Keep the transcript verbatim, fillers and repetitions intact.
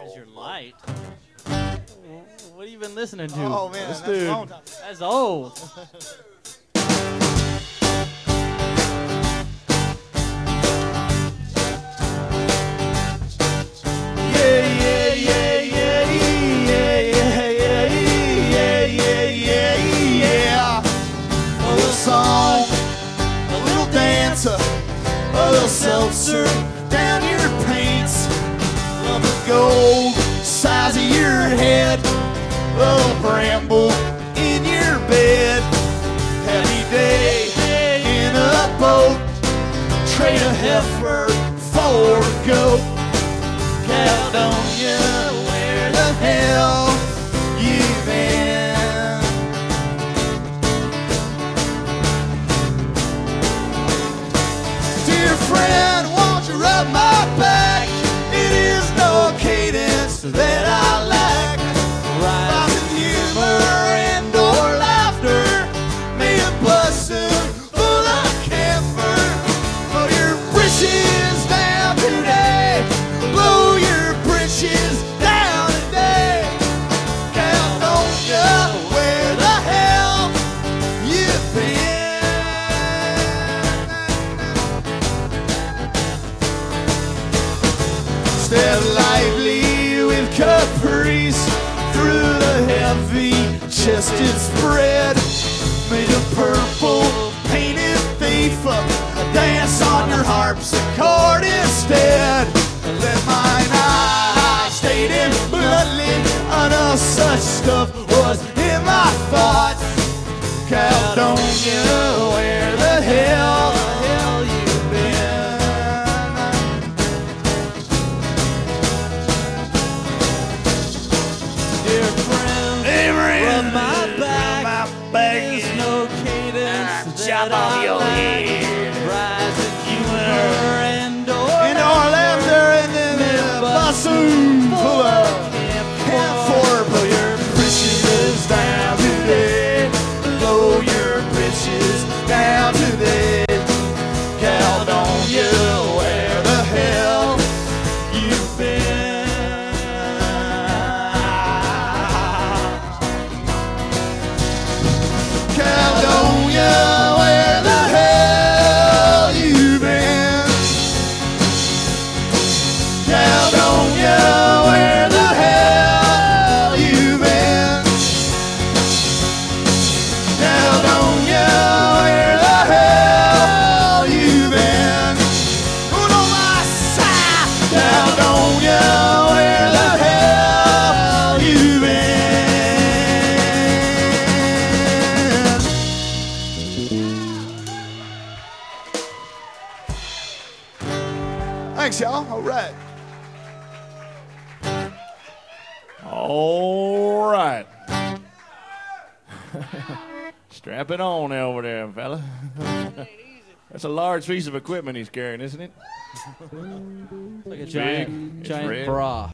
There's your light. What have you been listening to? Oh, man, this that's a dude. long time. That's old. A little seltzer down your pants, of the gold size of your head, a little bramble in your bed. Heavy day in a boat, trade a heifer for a goat. Caledonia, where the hell you been? Dear friend, won't you rub my back? It is no cadence that I lack. Rising humor and or laughter, may a blossom full of camphor. Blow your britches down today. Blow your britches down today. Caledonia, where the hell you been? Step lively with caprice through the heavy-chested spread. Made a purple painted thief up, dance on your harpsichord instead. Let mine eye stated bluntly, I know such stuff was in my thoughts. Caledonia, where the hell, the hell you been? Dear friend, Hey, rub friend, my back. my back. There's no cadence Chop that off I your like. head. Rising humor and or In our laughter and then a bassoon full of camphor. Blow your britches down today. Blow your britches down today. Caledonia, where the hell you been? Caledonia, where the hell you been? Caledonia, where the hell you been? Caledonia, where the hell you been? Uno más, ah! Caledonia, where the hell you been? Thanks, y'all. All right. All right. Strap it on over there, fella. That's a large piece of equipment he's carrying, isn't it? like a It's giant, big. It's giant red. bra.